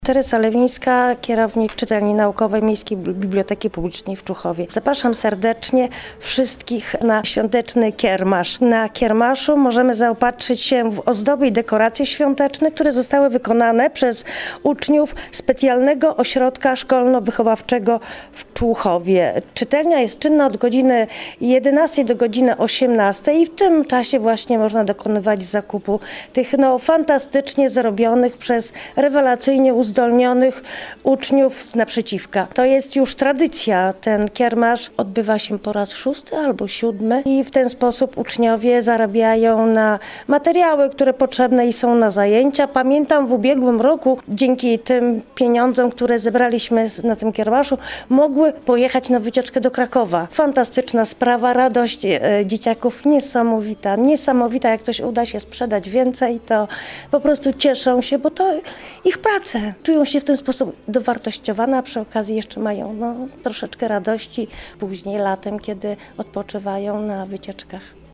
Teresa Lewińska, kierownik Czytelni Naukowej Miejskiej Biblioteki Publicznej w Czuchowie. Zapraszam serdecznie wszystkich na świąteczny kiermasz. Na kiermaszu możemy zaopatrzyć się w ozdoby i dekoracje świąteczne, które zostały wykonane przez uczniów specjalnego ośrodka szkolno-wychowawczego w Czuchowie. Czytelnia jest czynna od godziny 11 do godziny 18 i w tym czasie właśnie można dokonywać zakupu tych fantastycznie zrobionych przez rewelacyjnie uzdolnionych uczniów z naprzeciwka. To jest już tradycja. Ten kiermasz odbywa się po raz 6. albo 7. i w ten sposób uczniowie zarabiają na materiały, które potrzebne i są na zajęcia. Pamiętam w ubiegłym roku dzięki tym pieniądzom, które zebraliśmy na tym kiermaszu, mogły pojechać na wycieczkę do Krakowa. Fantastyczna sprawa, radość dzieciaków niesamowita. Niesamowita, jak coś uda się sprzedać więcej, to po prostu cieszą się, bo to ich praca. Czują się w ten sposób dowartościowane, a przy okazji jeszcze mają troszeczkę radości później latem, kiedy odpoczywają na wycieczkach.